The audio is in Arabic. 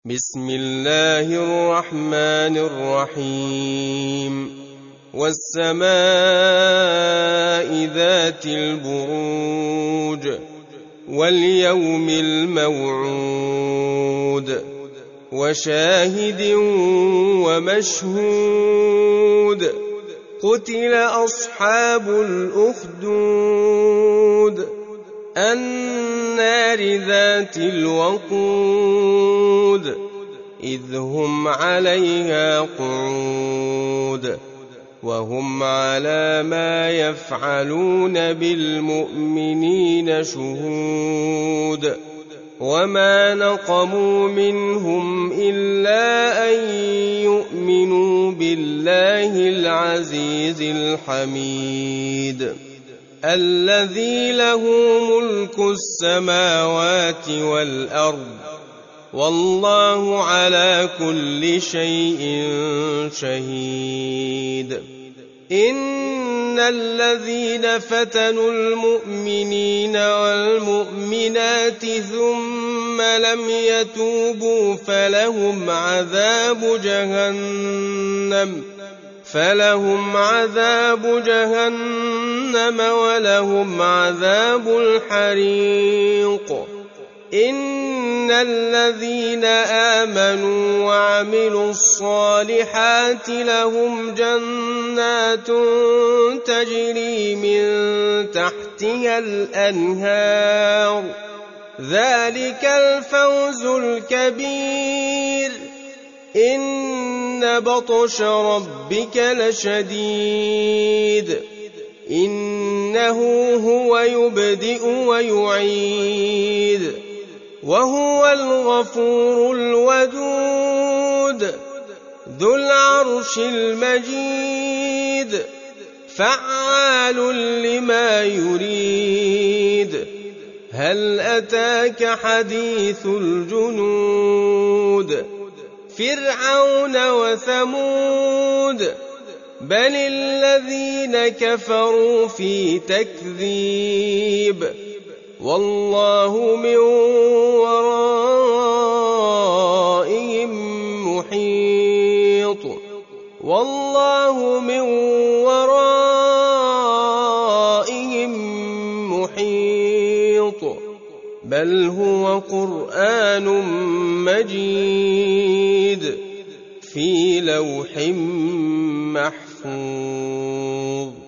بسم الله الرحمن الرحيم والسماء ذات البروج واليوم الموعود وشاهد ومشهود قتل أصحاب الأخدود النار ذات الوقود إذ هم عليها قعود وهم على ما يفعلون بالمؤمنين شهود وما نقموا منهم إلا أن يؤمنوا بالله العزيز الحميد الذي له ملك السماوات والأرض والله على كل شيء شهيد إن الذين فتنوا المؤمنين والمؤمنات ثم لم يتوبوا فلهم عذاب جهنم ولهم عذاب الحريق إن الذين آمنوا وعملوا الصالحات لهم جنات تجري من تحتها الأنهار ذلك الفوز الكبير إن بطش ربك لشديد إنه هو يبدئ ويعيد وهو الغفور الودود ذو العرش المجيد فعال لما يريد هل أتاك حديث الجنود فرعون وثمود بل الذين كفروا في تكذيب والله من ورائهم محيط بل هو قرآن مجيد في لوح محفوظ